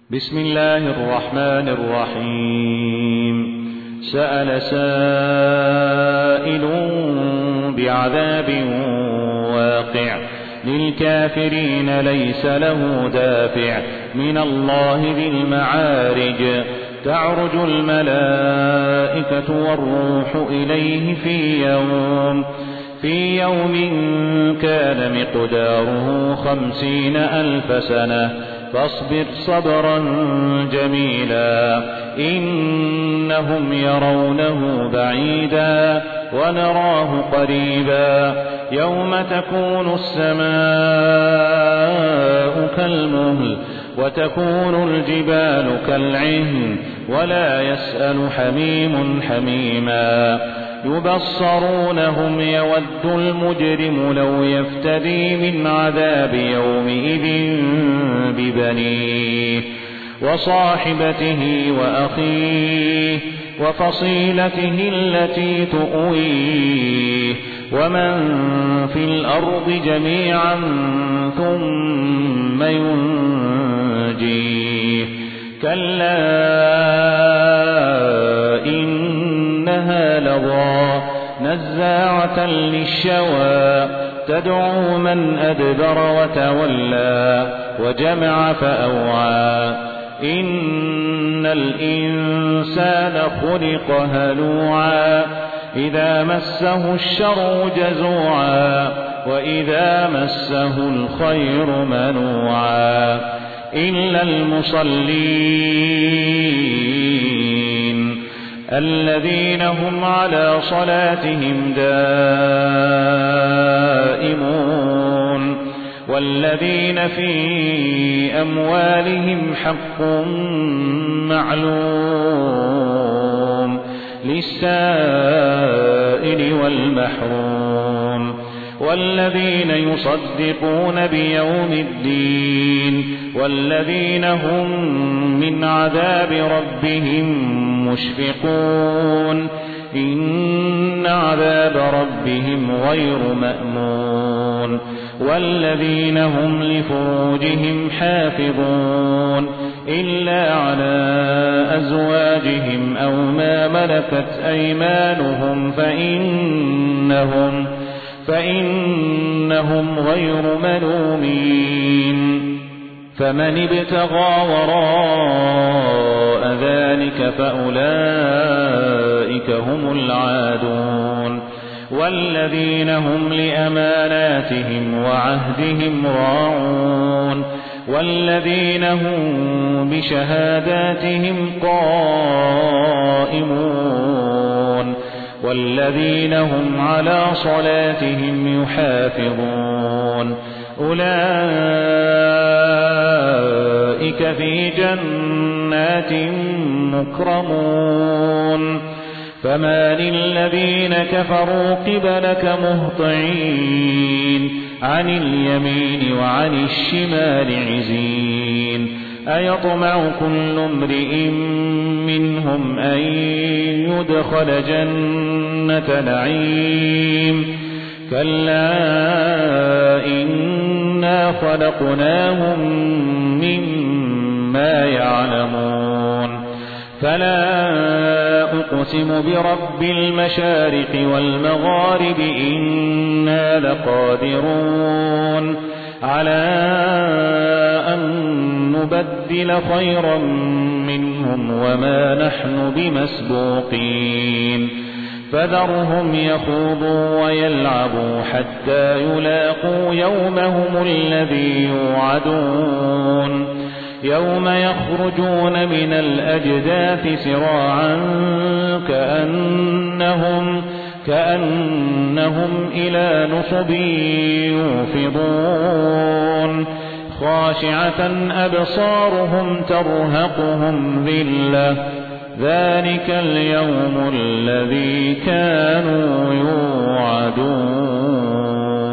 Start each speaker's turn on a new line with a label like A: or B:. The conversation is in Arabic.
A: بسم الله الرحمن الرحيم. سأل سائل بعذاب واقع للكافرين ليس له دافع من الله ذي المعارج. تعرج الملائكة والروح إليه في يوم كان مقداره 50,000 سنة فاصبر صبرا جميلا إنهم يرونه بعيدا ونراه قريبا يوم تكون السماء كالمهل وتكون الجبال كالعهن ولا يسأل حميم حميما يبصرونهم يود المجرم لو يفتدي من عذاب يومئذ ببنيه وصاحبته وأخيه وفصيلته التي تؤويه ومن في الأرض جميعا ثم ينجيه كلا إنها لظى نزاعة للشوى تدعو من أدبر وتولى وجمع فأوعى إن الإنسان خلق هلوعا إذا مسه الشر جزوعا وإذا مسه الخير منوعا إلا المصلين الذين هم على صلاتهم دائمون والذين في أموالهم حق معلوم للسائل والمحروم والذين يصدقون بيوم الدين والذين هم من عذاب ربهم مشفقون إن عذاب ربهم غير مأمون والذين هم لفروجهم حافظون إلا على أزواجهم أو ما ملكت أيمانهم فإنهم غير ملومين فمن ابتغى وراء ذلك فأولئك هم العادون والذين هم لأماناتهم وعهدهم راعون والذين هم بشهاداتهم قائمون والذين هم على صلاتهم يحافظون أولئك في جنات مكرمون فما للذين كفروا قبلك مهطعين عن اليمين وعن الشمال عزين أيطمع كل امرئ منهم أن يدخل جنة نعيم كلا إنا خلقناهم مما يعلمون فلا أقسم برب المشارق والمغارب إنا لقادرون على أن نبدل خيرا منهم وما نحن بمسبوقين فذرهم يخوضوا ويلعبوا حتى يلاقوا يومهم الذي يوعدون يوم يخرجون من الأجداث سراعا كأنهم إلى نصب يوفضون خاشعة أبصارهم ترهقهم ذلة ذلك اليوم الذي كانوا يوعدون